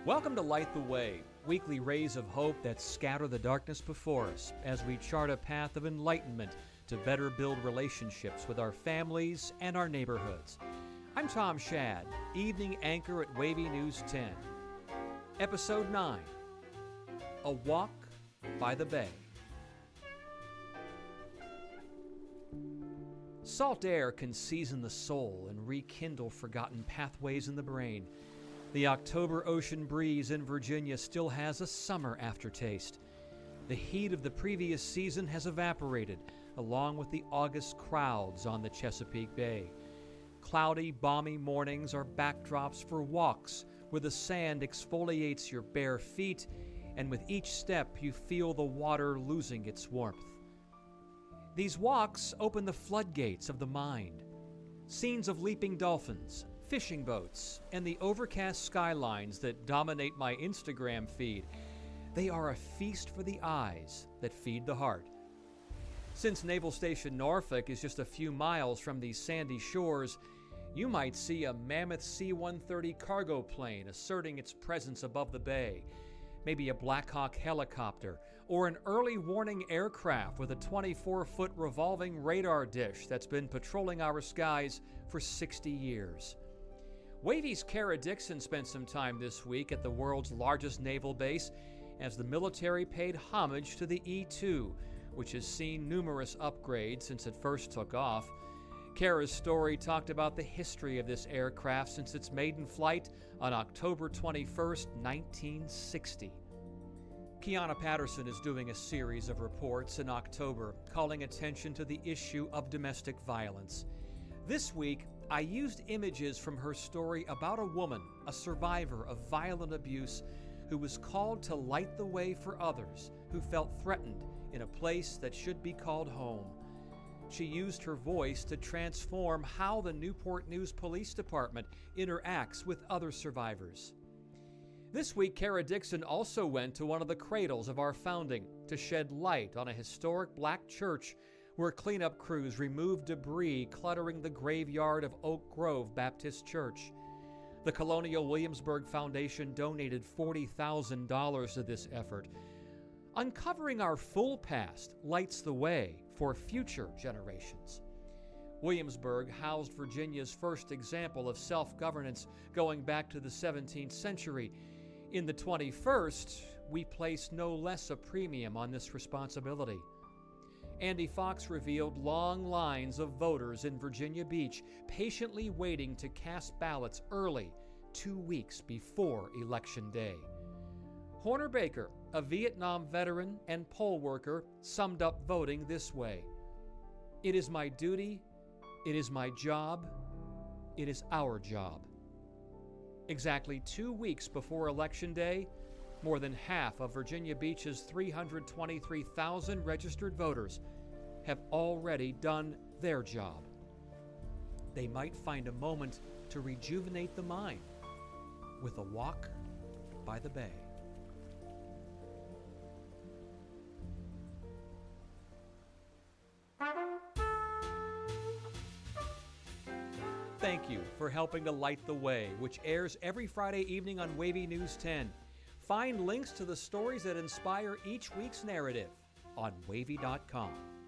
Welcome to Light the Way, weekly rays of hope that scatter the darkness before us as we chart a path of enlightenment to better build relationships with our families and our neighborhoods. I'm Tom Shad, evening anchor at Wavy News 10. Episode 9, A Walk by the Bay. Salt air can season the soul and rekindle forgotten pathways in the brain. The October ocean breeze in Virginia still has a summer aftertaste. The heat of the previous season has evaporated, along with the August crowds on the Chesapeake Bay. Cloudy, balmy mornings are backdrops for walks where the sand exfoliates your bare feet, and with each step you feel the water losing its warmth. These walks open the floodgates of the mind. Scenes of leaping dolphins, fishing boats, and the overcast skylines that dominate my Instagram feed. They are a feast for the eyes that feed the heart. Since Naval Station Norfolk is just a few miles from these sandy shores, you might see a mammoth C-130 cargo plane asserting its presence above the bay, maybe a Black Hawk helicopter, or an early warning aircraft with a 24-foot revolving radar dish that's been patrolling our skies for 60 years. Wavy's Kara Dixon spent some time this week at the world's largest naval base as the military paid homage to the E-2, which has seen numerous upgrades since it first took off. Kara's story talked about the history of this aircraft since its maiden flight on October 21st, 1960. Kiana Patterson is doing a series of reports in October calling attention to the issue of domestic violence. This week, I used images from her story about a woman, a survivor of violent abuse, who was called to light the way for others who felt threatened in a place that should be called home. She used her voice to transform how the Newport News Police Department interacts with other survivors. This week, Kara Dixon also went to one of the cradles of our founding to shed light on a historic black church where cleanup crews removed debris cluttering the graveyard of Oak Grove Baptist Church. The Colonial Williamsburg Foundation donated $40,000 to this effort. Uncovering our full past lights the way for future generations. Williamsburg housed Virginia's first example of self-governance going back to the 17th century. In the 21st, we place no less a premium on this responsibility. Andy Fox revealed long lines of voters in Virginia Beach patiently waiting to cast ballots early, 2 weeks before Election Day. Horner Baker, a Vietnam veteran and poll worker, summed up voting this way: "It is my duty, it is my job, it is our job." Exactly 2 weeks before Election Day, more than half of Virginia Beach's 323,000 registered voters have already done their job. They might find a moment to rejuvenate the mind with a walk by the bay. Thank you for helping to light the way, which airs every Friday evening on Wavy News 10. Find links to the stories that inspire each week's narrative on wavy.com.